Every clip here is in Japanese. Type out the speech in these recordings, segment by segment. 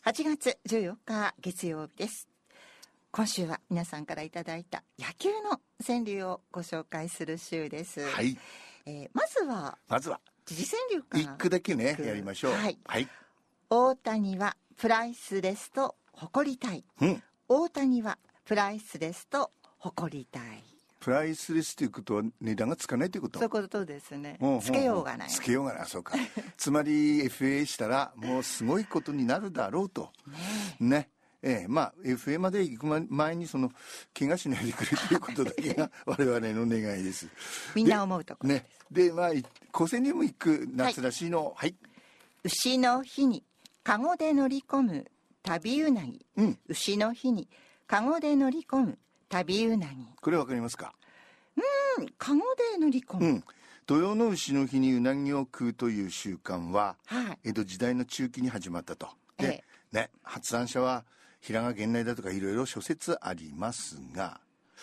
8月14日月曜日です。今週は皆さんからいただいた野球の川柳をご紹介する週です。 はい。 まずは時事川柳から一句だけねやりましょう。 はい。 はい。 大谷はプライスレスと誇りたい。大谷はプライスレスと誇りたい。 プライスレスということは値段がつかないということ。 そういうことですね。つけようがない。 つけようがない。そうか。つまり FA したらもうすごいことになるだろうと。ね。まあ FA まで行く前にその怪我しないでくれということだけが我々の願いです。 みんな思うところです。 ね。でまあ高専にも行く夏らしいの。はい。 牛の日にカゴで乗り込む旅うなぎ。牛の日にカゴで乗り込む旅うなぎ。 これわかりますか？ カゴで乗り込む。 土用の牛の日にうなぎを食うという習慣は、江戸時代の中期に始まったと。で、発案者は平賀源内だとかいろいろ諸説ありますが、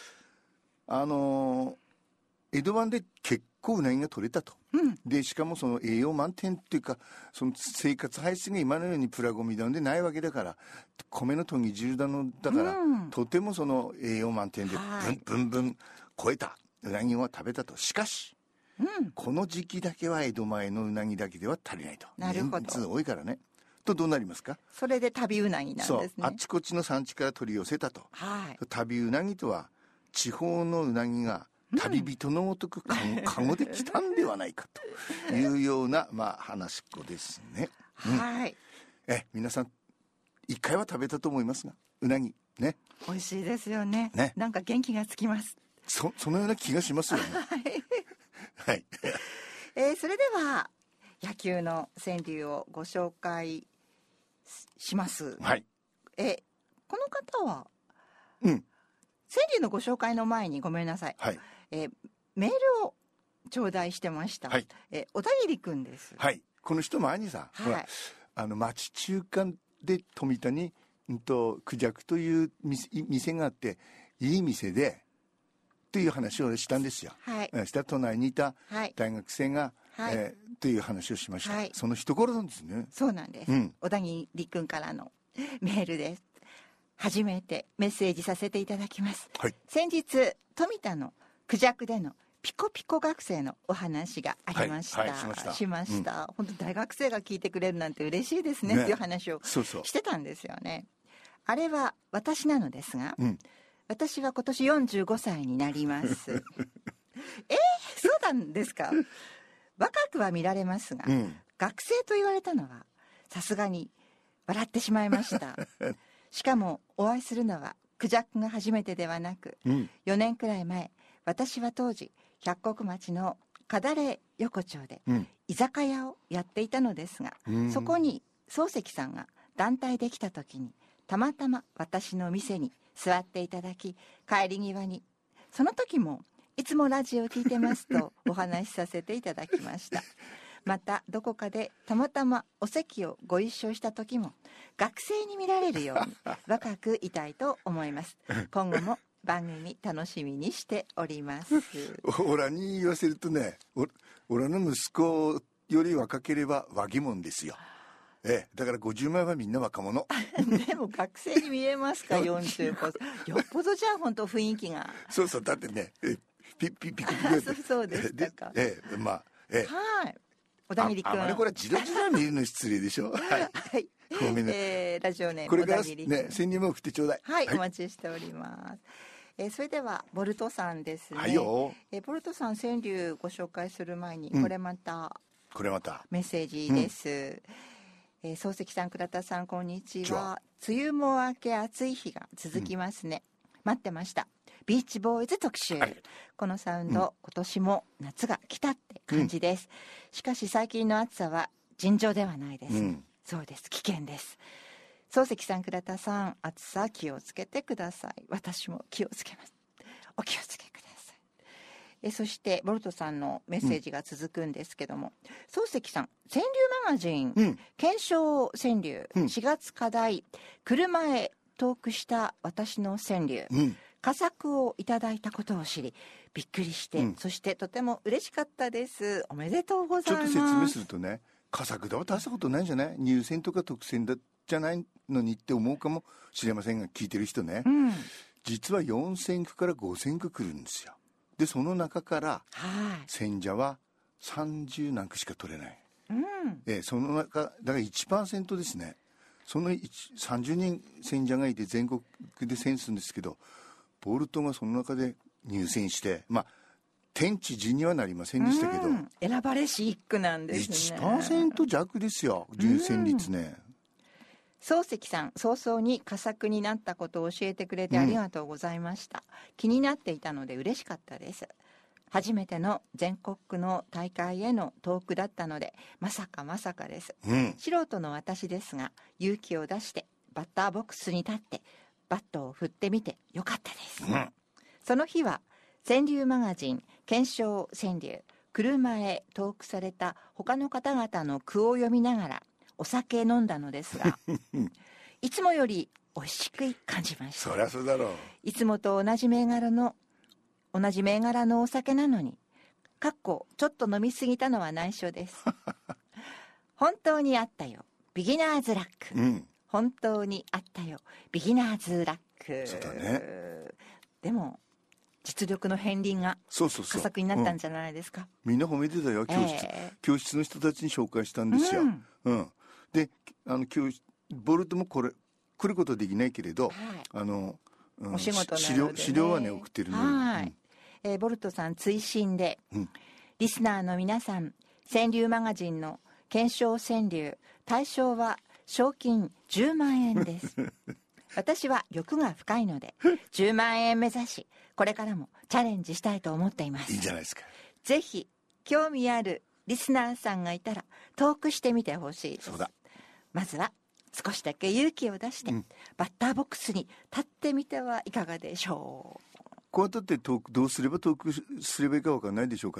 江戸湾で結構うなぎが取れたと。でしかもその栄養満点っていうかその生活排出が今のようにプラゴミだんでないわけだから米の研ぎ汁だのだから、とてもその栄養満点でぶん超えたうなぎを食べたと。しかし、この時期だけは江戸前のうなぎだけでは足りないと。 なるほど。 人数多いからね。とどうなりますか？ それで旅うなぎなんですね。 そう、あっちこっちの産地から取り寄せたと。旅うなぎとは地方のうなぎが旅人のごとくカゴで来たんではないかというような話っこですね。皆さん一回は食べたと思いますがうなぎね美味しいですよね。なんか元気がつきます。 そのような気がしますよね。はい。 それでは野球の川柳をご紹介します。 はい。 この方は川柳のご紹介の前にごめんなさい。メールを頂戴してました。小田切くんです。 はい。この人前にさ、ほら町中華で富田にクジャクという店があっていい店でという話をしたんですよ。したら隣にいた大学生が、という話をしました。その一頃なんですね。 そうなんです。小田切くんからのメールです。初めてメッセージさせていただきます。先日富田のクジャクでのピコピコ学生のお話がありました。しました。本当大学生が聞いてくれるなんて嬉しいですねっていう話をしてたんですよね。あれは私なのですが、私は今年45歳になります。そうなんですか。若くは見られますが、学生と言われたのはさすがに笑ってしまいました。しかもお会いするのはクジャクが初めてではなく、4年くらい前、私は当時百石町のkadare横丁で居酒屋をやっていたのですが、そこに漱石さんが団体で来た時にたまたま私の店に座っていただき、帰り際にその時もいつもラジオを聞いてますとお話しさせていただきました。またどこかでたまたまお席をご一緒した時も学生に見られるように若くいたいと思います。今後も番組楽しみにしております。 オラに言わせるとね、オラの息子より若ければ和義もんですよ。だから50枚はみんな若者。 でも学生に見えますか？40こそよっぽどじゃあ本当雰囲気が。 そうだってねピコピコそうですか。小田切君。 あれこれじろじろ見るの失礼でしょ。ごめんね。 ラジオネームこれからね川柳も送ってちょうだい。 お待ちしております。それではボルトさんですね。ボルトさん川柳ご紹介する前にこれまたメッセージです。漱石さん、倉田さん、こんにちは。梅雨も明け暑い日が続きますね。待ってました。ビーチボーイズ特集。このサウンド、今年も夏が来たって感じです。しかし最近の暑さは尋常ではないです。そうです。危険です。漱石さん、倉田さん、暑さ気をつけてください。私も気をつけます。お気をつけください。そしてボルトさんのメッセージが続くんですけども、漱石さん、川柳マガジン、検証川柳、4月課題、車へトークした私の川柳、佳作をいただいたことを知りびっくりして、そしてとても嬉しかったです。おめでとうございます。 ちょっと説明するとね、佳作だは大したことないんじゃない？入選とか特選だじゃないのにって思うかもしれませんが、聞いてる人ね、実は4000区から5000区来るんですよ。でその中から選者は30何区しか取れない、その中だから 1% ですね。その30人選者がいて全国で選するんですけど、ボルトがその中で入選して、天地人にはなりませんでしたけど、 選ばれし一区なんですね。 1% 弱ですよ、入選率ね。 漱石さん、早々に佳作になったことを教えてくれてありがとうございました、気になっていたので嬉しかったです。初めての全国区の大会へのトークだったのでまさかです、素人の私ですが勇気を出してバッターボックスに立ってバットを振ってみてよかったです、その日は川柳マガジン検証川柳車へトークされた他の方々の句を読みながらお酒飲んだのですがいつもより美味しく感じました。 そりゃそうだろう。 いつもと同じ銘柄のお酒なのにちょっと飲みすぎたのは内緒です本当にあったよビギナーズラック、本当にあったよビギナーズラック。 そうだね。 でも実力の片鱗が佳作になったんじゃないですか。 みんな褒めてたよ、教室の人たちに紹介したんですよ、でボルトも来ることはできないけれど、 お仕事なので、 資料はね送ってるのに、 ボルトさん追伸で、リスナーの皆さん、川柳マガジンの検証川柳対象は賞金10万円です私は欲が深いので10万円目指しこれからもチャレンジしたいと思っています。 いいじゃないですか。 ぜひ興味あるリスナーさんがいたらトークしてみてほしいです。 そうだ。 まずは少しだけ勇気を出して、バッターボックスに立ってみてはいかがでしょう。 こうやってどうすればトークすればいいか分かんないでしょうから、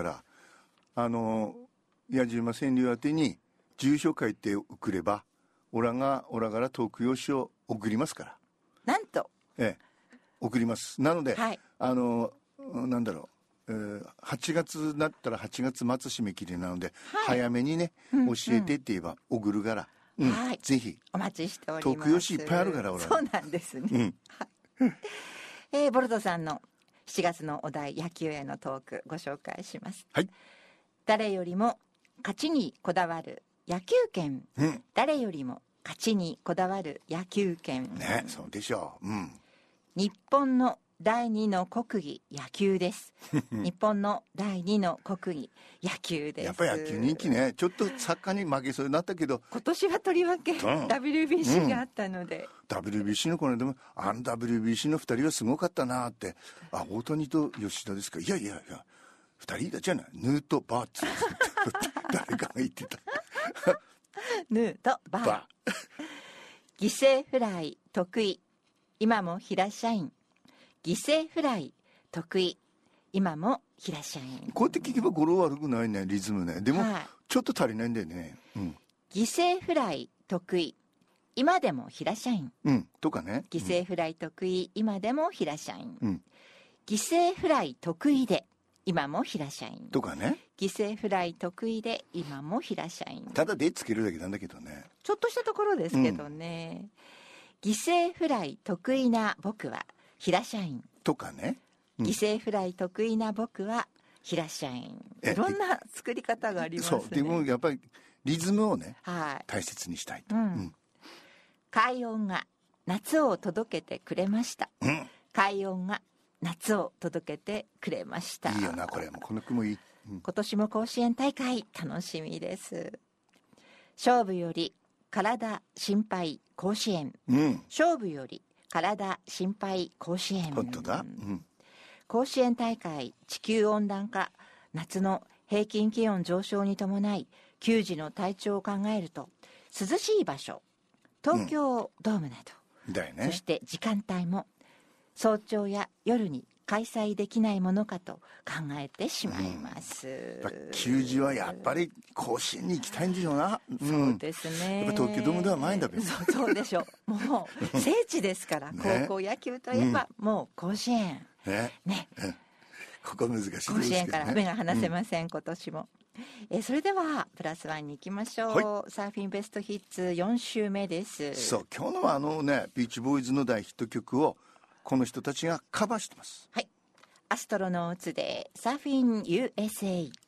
矢島川柳宛てに住所書いて送ればオラからトーク用紙を送りますから。 なんと、 送ります。なので、なんだろう、8月になったら8月末締め切りなので、早めにね、教えてって言えば送るから、ぜひお待ちしております。 トーク用紙いっぱいあるからそうなんですね、ボルトさんの7月のお題野球へのトークご紹介します。誰よりも勝ちにこだわる野球拳、誰よりも勝ちにこだわる野球拳ね、そうでしょう、 日本の第2の国技野球です日本の第2の国技野球です。 やっぱり野球人気ね。ちょっとサッカーに負けそうになったけど今年はとりわけ、WBC があったので、 WBC のこのでもWBC の2人はすごかったなって。大谷と吉田ですか。いや2人じゃないヌートバーって誰かが言ってたヌートバー犠牲フライ得意今も平社員。犠牲フライ得意今も平社員。 こうやって聞けば語呂悪くないね、リズムね。でも、ちょっと足りないんだよね、 犠牲フライ得意今でも平社員、 とかね。 犠牲フライ得意今でも平社員、犠牲フライ得意で今も平社員とかね。 犠牲フライ得意で今も平社員。 ただでつけるだけなんだけどね。 ちょっとしたところですけどね、犠牲フライ得意な僕は平社員とかね、 犠牲フライ得意な僕は平社員。いろんな作り方がありますね。 でもやっぱりリズムをね、大切にしたいと、 快音が夏を届けてくれました、快音が夏を届けてくれました。 いいよなこれも、この句もいい、 今年も甲子園大会楽しみです。勝負より体心配甲子園、勝負より体心配甲子園。 本当だ、 甲子園大会地球温暖化夏の平均気温上昇に伴い球児の体調を考えると涼しい場所東京ドームなど、 だよね、 そして時間帯も早朝や夜に開催できないものかと考えてしまいます、 球児はやっぱり甲子園に行きたいんでしょうな、 そうですね。 やっぱ東京ドームではないんだべ。 そうでしょうもう聖地ですから、高校野球といえばもう甲子園ね、 ここ難しいですけどね。 甲子園から目が離せません、今年もそれではプラスワンに行きましょう、はい、サーフィンベストヒッツ4週目です。 そう今日のはビーチボーイズの大ヒット曲をこの人たちがカバーしてます。 はい、アストロノーツでサーフィン USA。